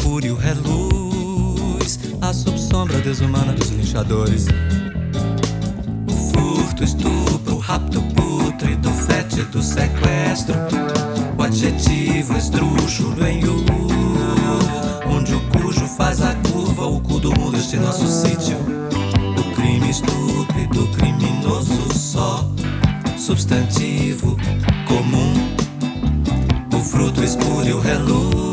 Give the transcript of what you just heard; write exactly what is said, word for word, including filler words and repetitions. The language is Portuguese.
espúrio reluz, a subsombra desumana dos linchadores. O furto, estupro, o rapto pútrido, fétido sequestro, o adjetivo esdrúxulo em U, onde o cujo faz a curva, o cu do mundo, este nosso sítio. O crime estúpido, criminoso só, substantivo comum. O fruto espúrio reluz.